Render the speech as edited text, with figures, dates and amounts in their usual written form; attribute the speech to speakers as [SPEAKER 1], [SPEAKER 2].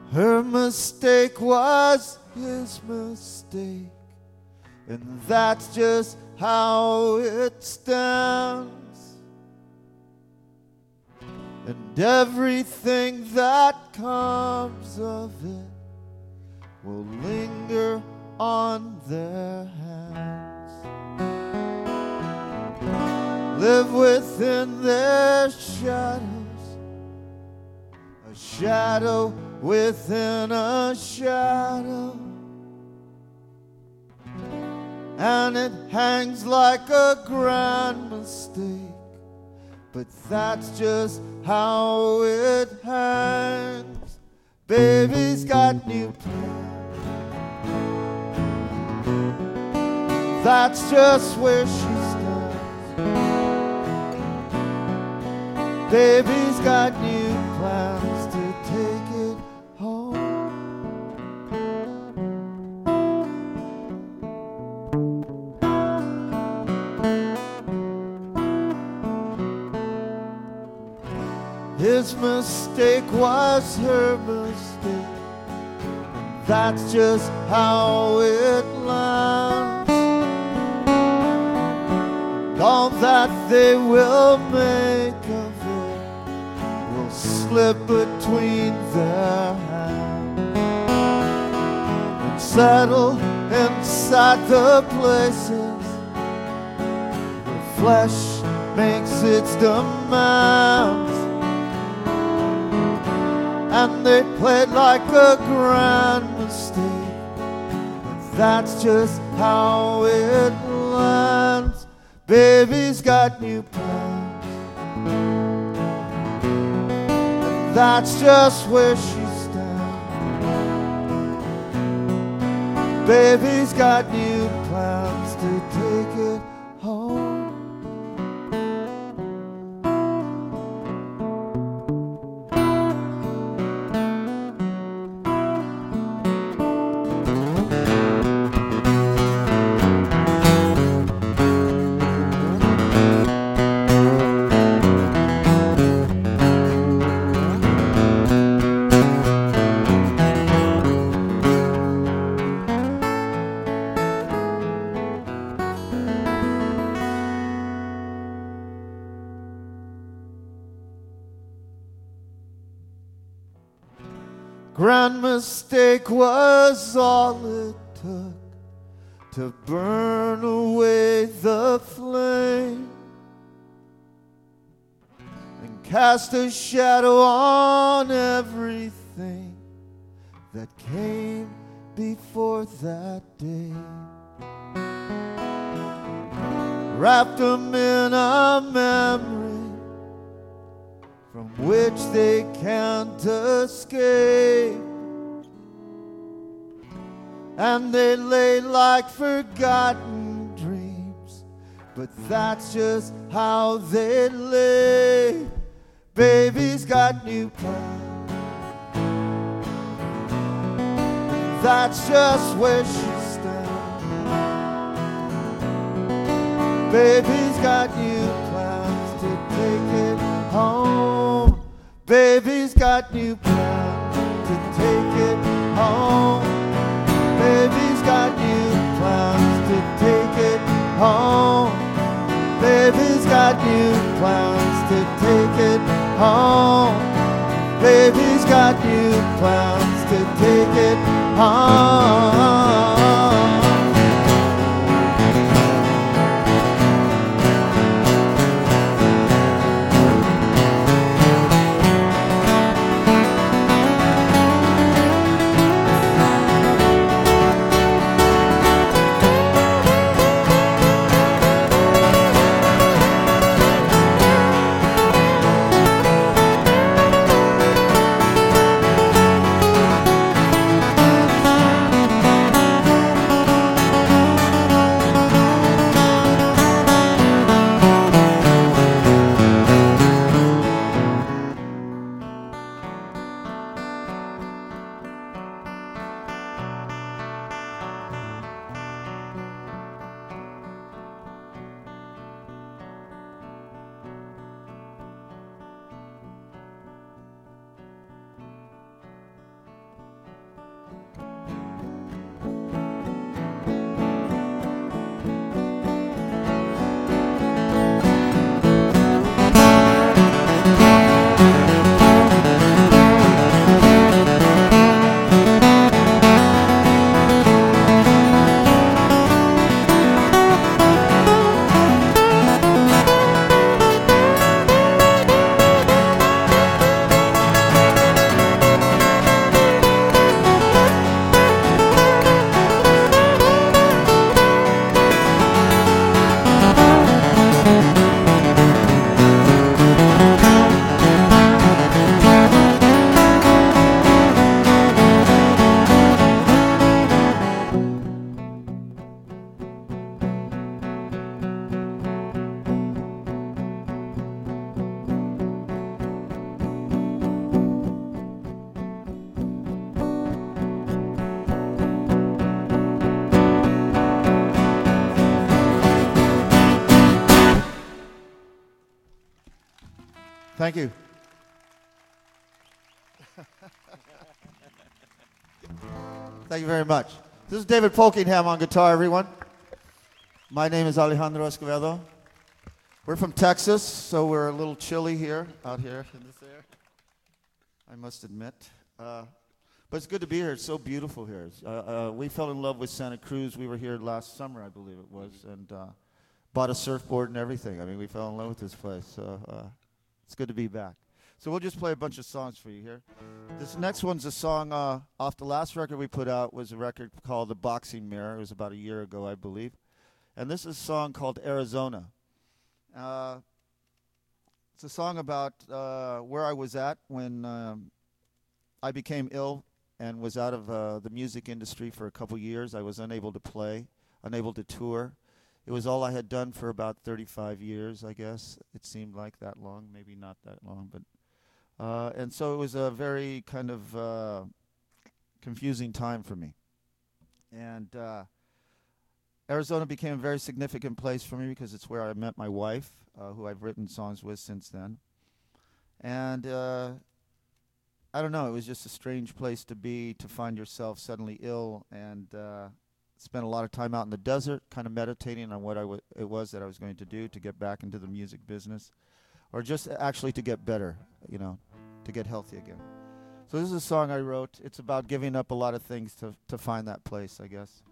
[SPEAKER 1] Her mistake was his mistake, and that's just how it stands. And everything that comes of it will linger on their hands. Live within their shadows, a shadow within a shadow, and it hangs like a grand mistake, but that's just how it hangs. Baby's got new plans, that's just where she stands. Baby's got new plans to take it home. His mistake was her mistake, and that's just how it lands. And all that they will make of it will slip between their hands and settle inside the places where flesh makes its demands. And they played like a grand mistake, but that's just how it lands. Baby's got new plans, and that's just where she stands. Baby's got new plans to take it home. Grand mistake was all it took to burn away the flame and cast a shadow on everything that came before that day. Wrapped them in a memory from which they can't escape, and they lay like forgotten dreams, but that's just how they lay. Baby's got new plans, and that's just where she stands. Baby's got new plans to take it home. Baby's got new plans to take it home. Baby's got new plans to take it home. Baby's got new plans to take it home. Baby's got new plans to take it home. Thank you. Thank you very much. This is David Polkingham on guitar, everyone. My name is Alejandro Escovedo. We're from Texas, so we're a little chilly here, out here in this air, I must admit. But it's good to be here. It's so beautiful here. We fell in love with Santa Cruz. We were here last summer, I believe it was, and bought a surfboard and everything. I mean, we fell in love with this place. So it's good to be back. So we'll just play a bunch of songs for you here. This next one's a song off the last record we put out. Was a record called The Boxing Mirror. It was about a year ago, I believe. And this is a song called Arizona. It's a song about where I was at when I became ill and was out of the music industry for a couple years. I was unable to play, unable to tour. It was all I had done for about 35 years, I guess. It seemed like that long, maybe not that long. And so it was a very kind of confusing time for me. And Arizona became a very significant place for me because it's where I met my wife, who I've written songs with since then. And I don't know, it was just a strange place to be, to find yourself suddenly ill and spent a lot of time out in the desert, kind of meditating on what it was that I was going to do to get back into the music business, or just actually to get better, you know, to get healthy again. So this is a song I wrote. It's about giving up a lot of things to find that place, I guess.